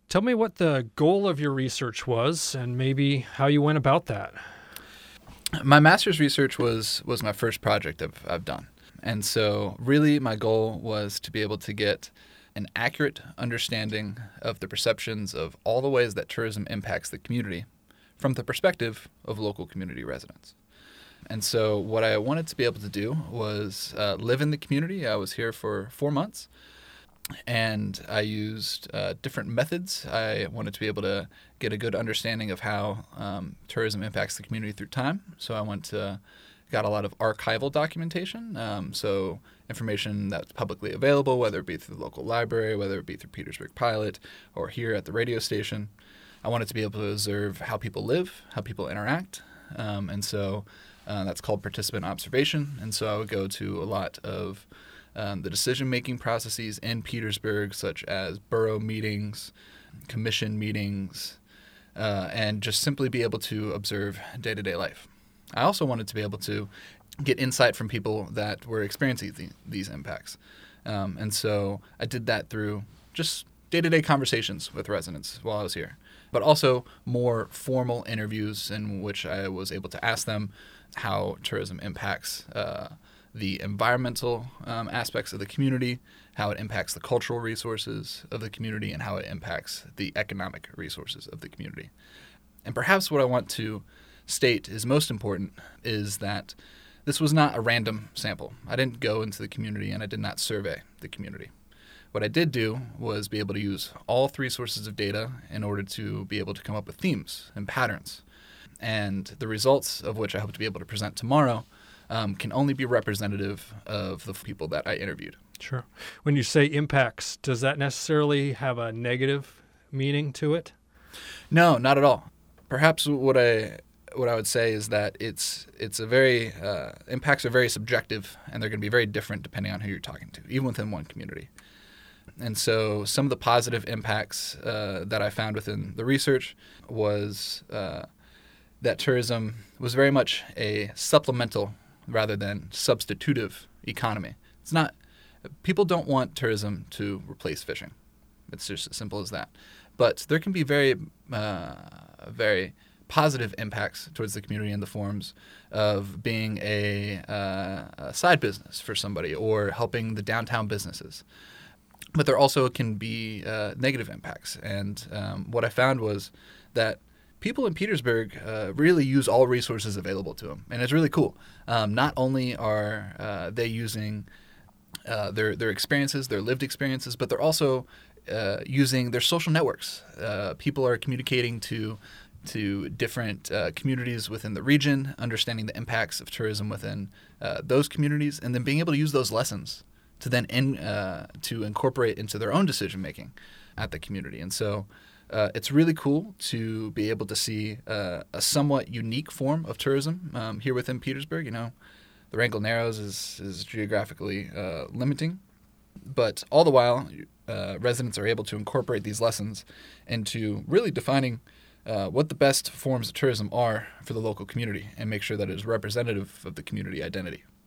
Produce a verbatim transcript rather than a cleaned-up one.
Tell me what the goal of your research was and maybe how you went about that. My master's research was was my first project I've, I've done. And so really my goal was to be able to get an accurate understanding of the perceptions of all the ways that tourism impacts the community from the perspective of local community residents. And so what I wanted to be able to do was uh, live in the community. I was here for four months. And I used uh, different methods. I wanted to be able to get a good understanding of how um, tourism impacts the community through time. So I went to, got a lot of archival documentation, um, so information that's publicly available, whether it be through the local library, whether it be through Petersburg Pilot, or here at the radio station. I wanted to be able to observe how people live, how people interact, um, and so uh, that's called participant observation. And so I would go to a lot of Um, the decision-making processes in Petersburg, such as borough meetings, commission meetings, uh, and just simply be able to observe day-to-day life. I also wanted to be able to get insight from people that were experiencing the, these impacts. Um, and so I did that through just day-to-day conversations with residents while I was here, but also more formal interviews in which I was able to ask them how tourism impacts uh, the environmental um, aspects of the community, how it impacts the cultural resources of the community, and how it impacts the economic resources of the community. And perhaps what I want to state is most important is that this was not a random sample. I didn't go into the community and I did not survey the community. What I did do was be able to use all three sources of data in order to be able to come up with themes and patterns. And the results of which I hope to be able to present tomorrow Um, can only be representative of the people that I interviewed. Sure. When you say impacts, does that necessarily have a negative meaning to it? No, not at all. Perhaps what I what I would say is that it's it's a very uh, impacts are very subjective, and they're going to be very different depending on who you're talking to, even within one community. And so some of the positive impacts uh, that I found within the research was uh, that tourism was very much a supplemental rather than substitutive economy. It's not, people don't want tourism to replace fishing. It's just as simple as that. But there can be very, uh, very positive impacts towards the community in the forms of being a, uh, a side business for somebody or helping the downtown businesses. But there also can be uh, negative impacts. And um, what I found was that people in Petersburg uh, really use all resources available to them, and it's really cool. Um, not only are uh, they using uh, their their experiences, their lived experiences, but they're also uh, using their social networks. Uh, people are communicating to to different uh, communities within the region, understanding the impacts of tourism within uh, those communities, and then being able to use those lessons to then in, uh, to incorporate into their own decision making at the community. And so uh, it's really cool to be able to see uh, a somewhat unique form of tourism um, here within Petersburg. You know, the Wrangell Narrows is is geographically uh, limiting, but all the while, uh, residents are able to incorporate these lessons into really defining uh, what the best forms of tourism are for the local community and make sure that it is representative of the community identity.